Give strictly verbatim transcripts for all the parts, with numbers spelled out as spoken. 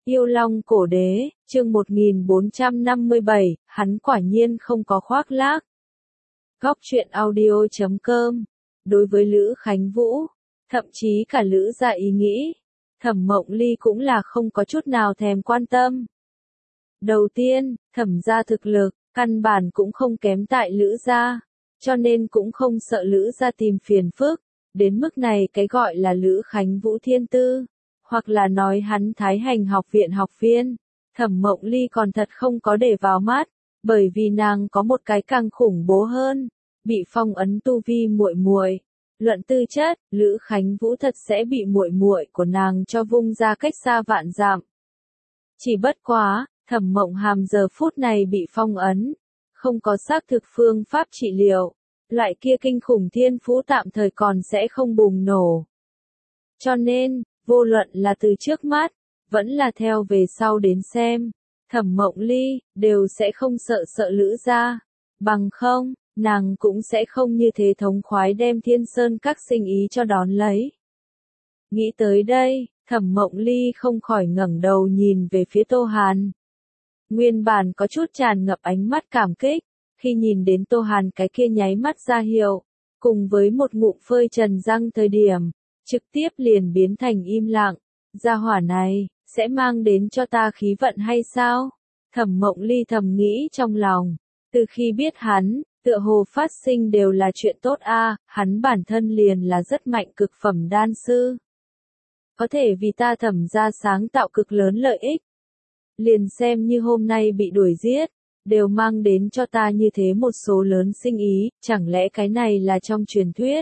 Yêu Long Cổ Đế, chương một nghìn bốn trăm năm mươi bảy, hắn quả nhiên không có khoác lác. Góc truyện audio chấm com. Đối với Lữ Khánh Vũ, thậm chí cả Lữ Gia ý nghĩ, Thẩm Mộng Ly cũng là không có chút nào thèm quan tâm. Đầu tiên, Thẩm gia thực lực, căn bản cũng không kém tại Lữ Gia, cho nên cũng không sợ Lữ Gia tìm phiền phức, đến mức này cái gọi là Lữ Khánh Vũ thiên tư, hoặc là nói hắn Thái Hành học viện học viên, Thẩm Mộng Ly còn thật không có để vào mắt, bởi vì nàng có một cái càng khủng bố hơn, bị phong ấn tu vi muội muội. Luận tư chất, Lữ Khánh Vũ thật sẽ bị muội muội của nàng cho vung ra cách xa vạn dặm. Chỉ bất quá, Thẩm Mộng Hàm giờ phút này bị phong ấn, không có xác thực phương pháp trị liệu, loại kia kinh khủng thiên phú tạm thời còn sẽ không bùng nổ. Cho nên, vô luận là từ trước mắt, vẫn là theo về sau đến xem, Thẩm Mộng Ly, đều sẽ không sợ sợ Lữ Gia, bằng không, nàng cũng sẽ không như thế thống khoái đem Thiên Sơn các sinh ý cho đón lấy. Nghĩ tới đây, Thẩm Mộng Ly không khỏi ngẩng đầu nhìn về phía Tô Hàn. Nguyên bản có chút tràn ngập ánh mắt cảm kích, khi nhìn đến Tô Hàn cái kia nháy mắt ra hiệu, cùng với một ngụm phơi trần răng thời điểm, trực tiếp liền biến thành im lặng, gia hỏa này, sẽ mang đến cho ta khí vận hay sao? Thẩm Mộng Ly thầm nghĩ trong lòng, từ khi biết hắn, tựa hồ phát sinh đều là chuyện tốt a, hắn bản thân liền là rất mạnh cực phẩm đan sư. Có thể vì ta Thẩm gia sáng tạo cực lớn lợi ích. Liền xem như hôm nay bị đuổi giết, đều mang đến cho ta như thế một số lớn sinh ý, chẳng lẽ cái này là trong truyền thuyết?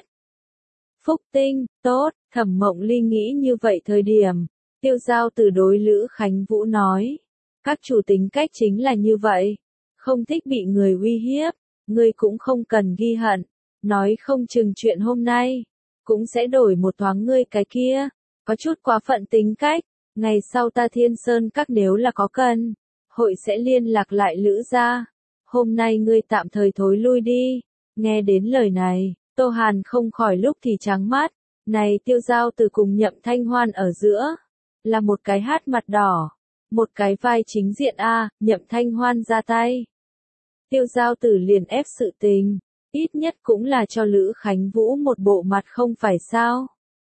Phúc tinh, tốt, Thẩm Mộng Ly nghĩ như vậy thời điểm, Tiêu Giao từ đối Lữ Khánh Vũ nói, các chủ tính cách chính là như vậy, không thích bị người uy hiếp, ngươi cũng không cần ghi hận, nói không chừng chuyện hôm nay, cũng sẽ đổi một thoáng ngươi cái kia, có chút quá phận tính cách, ngày sau ta Thiên Sơn các nếu là có cần, hội sẽ liên lạc lại Lữ Gia, hôm nay ngươi tạm thời thối lui đi, nghe đến lời này. Tô Hàn không khỏi lúc thì trắng mắt, này Tiêu Giao từ cùng Nhậm Thanh Hoan ở giữa, là một cái hát mặt đỏ, một cái vai chính diện a, Nhậm Thanh Hoan ra tay. Tiêu Giao tử liền ép sự tình, ít nhất cũng là cho Lữ Khánh Vũ một bộ mặt không phải sao.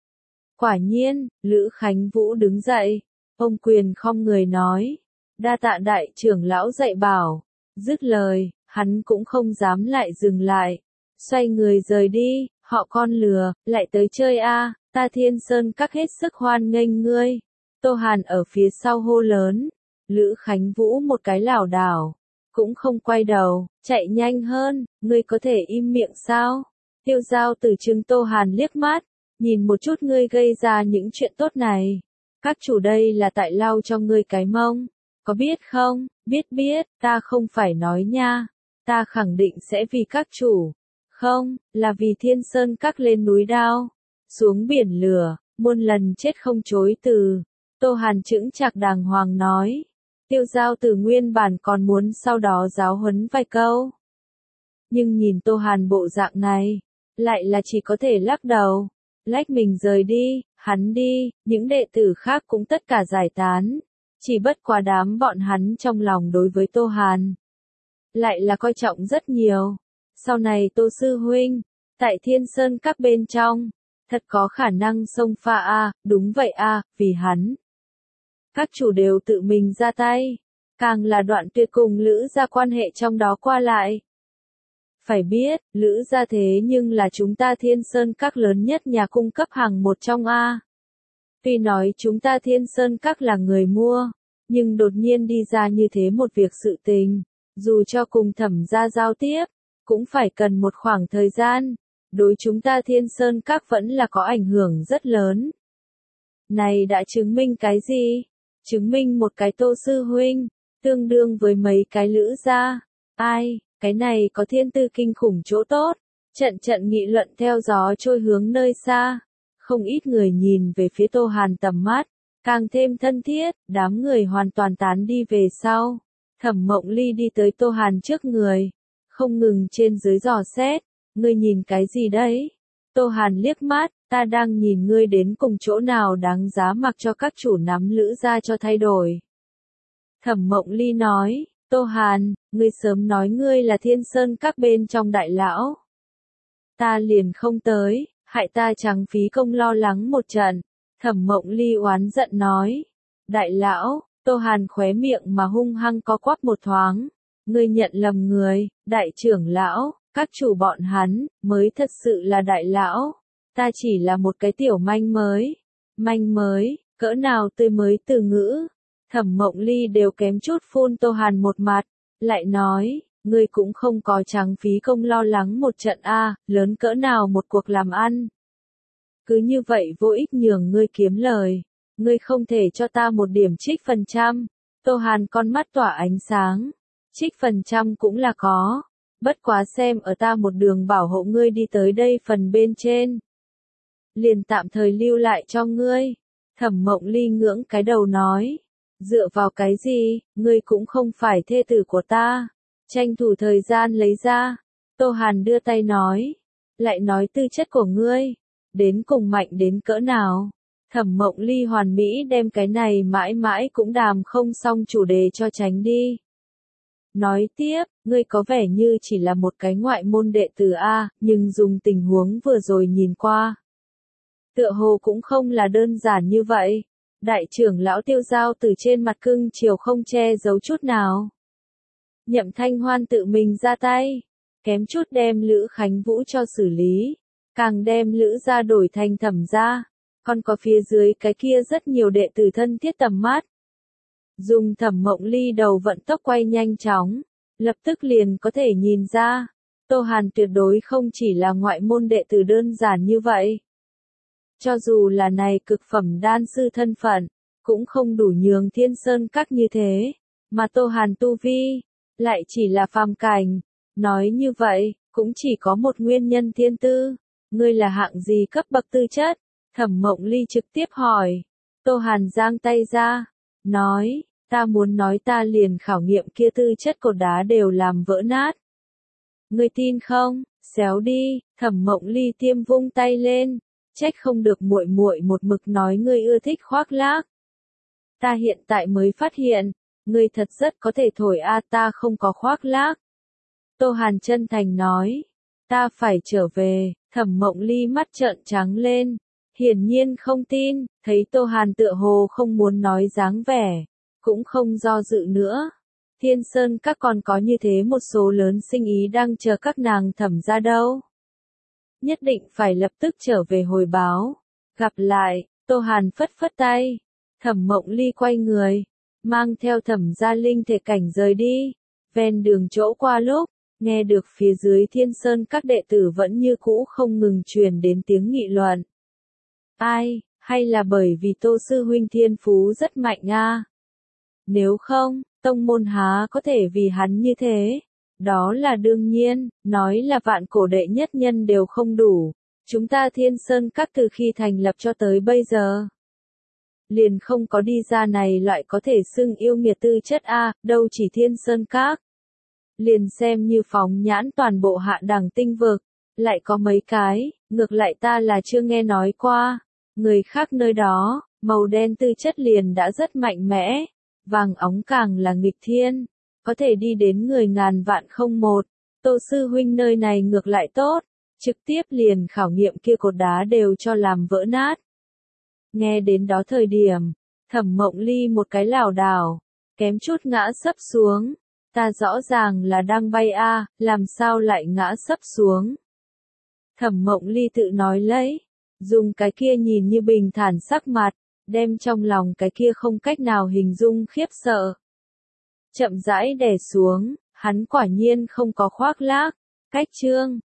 Quả nhiên, Lữ Khánh Vũ đứng dậy, ông quyền không người nói, đa tạ đại trưởng lão dạy bảo, dứt lời, hắn cũng không dám lại dừng lại. Xoay người rời đi, họ con lừa, lại tới chơi a, ta Thiên Sơn các hết sức hoan nghênh ngươi. Tô Hàn ở phía sau hô lớn, Lữ Khánh Vũ một cái lảo đảo, cũng không quay đầu, chạy nhanh hơn, ngươi có thể im miệng sao? Tiêu Giao từ trừng Tô Hàn liếc mắt, nhìn một chút ngươi gây ra những chuyện tốt này. Các chủ đây là tại lau cho ngươi cái mông, có biết không? Biết biết, ta không phải nói nha, ta khẳng định sẽ vì các chủ. Không, là vì Thiên Sơn các lên núi đao, xuống biển lửa, muôn lần chết không chối từ. Tô Hàn chững chạc đàng hoàng nói. Tiêu Giao từ nguyên bản còn muốn sau đó giáo huấn vài câu. Nhưng nhìn Tô Hàn bộ dạng này, lại là chỉ có thể lắc đầu, lách mình rời đi, hắn đi, những đệ tử khác cũng tất cả giải tán. Chỉ bất quá đám bọn hắn trong lòng đối với Tô Hàn, lại là coi trọng rất nhiều. Sau này Tô Sư Huynh, tại Thiên Sơn các bên trong, thật có khả năng xông pha a, đúng vậy a, vì hắn. Các chủ đều tự mình ra tay, càng là đoạn tuyệt cùng Lữ Gia quan hệ trong đó qua lại. Phải biết, Lữ Gia thế nhưng là chúng ta Thiên Sơn các lớn nhất nhà cung cấp hàng một trong a. Tuy nói chúng ta Thiên Sơn các là người mua, nhưng đột nhiên đi ra như thế một việc sự tình, dù cho cùng Thẩm gia giao tiếp, cũng phải cần một khoảng thời gian, đối chúng ta Thiên Sơn các vẫn là có ảnh hưởng rất lớn. Này đã chứng minh cái gì? Chứng minh một cái Tô Sư Huynh, tương đương với mấy cái Lữ Gia. Ai, cái này có thiên tư kinh khủng chỗ tốt, trận trận nghị luận theo gió trôi hướng nơi xa. Không ít người nhìn về phía Tô Hàn tầm mắt, càng thêm thân thiết, đám người hoàn toàn tán đi về sau. Thẩm Mộng Ly đi tới Tô Hàn trước người, không ngừng trên dưới dò xét, ngươi nhìn cái gì đấy? Tô Hàn liếc mắt, ta đang nhìn ngươi đến cùng chỗ nào đáng giá mặc cho các chủ nắm Lữ gia cho thay đổi. Thẩm Mộng Ly nói, Tô Hàn, ngươi sớm nói ngươi là Thiên Sơn các bên trong đại lão. Ta liền không tới, hại ta chẳng phí công lo lắng một trận. Thẩm Mộng Ly oán giận nói, đại lão, Tô Hàn khóe miệng mà hung hăng co quắp một thoáng. Ngươi nhận lầm người, đại trưởng lão, các chủ bọn hắn, mới thật sự là đại lão. Ta chỉ là một cái tiểu manh mới. Manh mới, cỡ nào tươi mới từ ngữ. Thẩm Mộng Ly đều kém chút phun Tô Hàn một mặt, lại nói, ngươi cũng không có trắng phí công lo lắng một trận a, lớn cỡ nào một cuộc làm ăn. Cứ như vậy vô ích nhường ngươi kiếm lời, ngươi không thể cho ta một điểm trích phần trăm. Tô Hàn con mắt tỏa ánh sáng, trích phần trăm cũng là có, bất quá xem ở ta một đường bảo hộ ngươi đi tới đây phần bên trên. Liền tạm thời lưu lại cho ngươi. Thẩm Mộng Ly ngưỡng cái đầu nói, dựa vào cái gì, ngươi cũng không phải thê tử của ta. Tranh thủ thời gian lấy ra. Tô Hàn đưa tay nói, lại nói tư chất của ngươi, đến cùng mạnh đến cỡ nào. Thẩm Mộng Ly hoàn mỹ đem cái này mãi mãi cũng đàm không xong chủ đề cho tránh đi. Nói tiếp, ngươi có vẻ như chỉ là một cái ngoại môn đệ tử A, nhưng dùng tình huống vừa rồi nhìn qua. Tựa hồ cũng không là đơn giản như vậy. Đại trưởng lão Tiêu Giao từ trên mặt cưng chiều không che giấu chút nào. Nhậm Thanh Hoan tự mình ra tay, kém chút đem Lữ Khánh Vũ cho xử lý, càng đem Lữ gia đổi thành Thẩm gia, còn có phía dưới cái kia rất nhiều đệ tử thân thiết tầm mắt. Dùng Thẩm Mộng Ly đầu vận tốc quay nhanh chóng, lập tức liền có thể nhìn ra, Tô Hàn tuyệt đối không chỉ là ngoại môn đệ tử đơn giản như vậy. Cho dù là này cực phẩm đan sư thân phận, cũng không đủ nhường Thiên Sơn các như thế, mà Tô Hàn tu vi, lại chỉ là phàm cảnh. Nói như vậy, cũng chỉ có một nguyên nhân thiên tư. Ngươi là hạng gì cấp bậc tư chất? Thẩm Mộng Ly trực tiếp hỏi. Tô Hàn giang tay ra, nói, ta muốn nói ta liền khảo nghiệm kia tư chất cột đá đều làm vỡ nát. Ngươi tin không? Xéo đi. Thẩm Mộng Ly tiêm vung tay lên, trách không được muội muội một mực nói ngươi ưa thích khoác lác. Ta hiện tại mới phát hiện, ngươi thật rất có thể thổi a, ta không có khoác lác. Tô Hàn chân thành nói, ta phải trở về. Thẩm Mộng Ly mắt trợn trắng lên, hiển nhiên không tin, thấy Tô Hàn tựa hồ không muốn nói dáng vẻ, cũng không do dự nữa. Thiên Sơn các còn có như thế một số lớn sinh ý đang chờ các nàng Thẩm gia đâu. Nhất định phải lập tức trở về hồi báo. Gặp lại. Tô Hàn phất phất tay. Thẩm Mộng Ly quay người, mang theo Thẩm gia linh thể cảnh rời đi. Ven đường chỗ qua lúc, nghe được phía dưới Thiên Sơn các đệ tử vẫn như cũ không ngừng truyền đến tiếng nghị luận. Ai, hay là bởi vì Tô sư huynh thiên phú rất mạnh a? Nếu không, tông môn há có thể vì hắn như thế? Đó là đương nhiên, nói là vạn cổ đệ nhất nhân đều không đủ. Chúng ta Thiên Sơn các từ khi thành lập cho tới bây giờ, liền không có đi ra này loại có thể xưng yêu nghiệt tư chất a, đâu chỉ Thiên Sơn các. Liền xem như phóng nhãn toàn bộ hạ đẳng tinh vực, lại có mấy cái, ngược lại ta là chưa nghe nói qua. Người khác nơi đó, màu đen tư chất liền đã rất mạnh mẽ, vàng óng càng là nghịch thiên, có thể đi đến người ngàn vạn không một. Tô sư huynh nơi này ngược lại tốt, trực tiếp liền khảo nghiệm kia cột đá đều cho làm vỡ nát. Nghe đến đó thời điểm, Thẩm Mộng Ly một cái lảo đảo, kém chút ngã sấp xuống. Ta rõ ràng là đang bay a, làm sao lại ngã sấp xuống? Thẩm Mộng Ly tự nói lấy, dùng cái kia nhìn như bình thản sắc mặt, đem trong lòng cái kia không cách nào hình dung khiếp sợ. Chậm rãi đè xuống, hắn quả nhiên không có khoác lác. Cách chương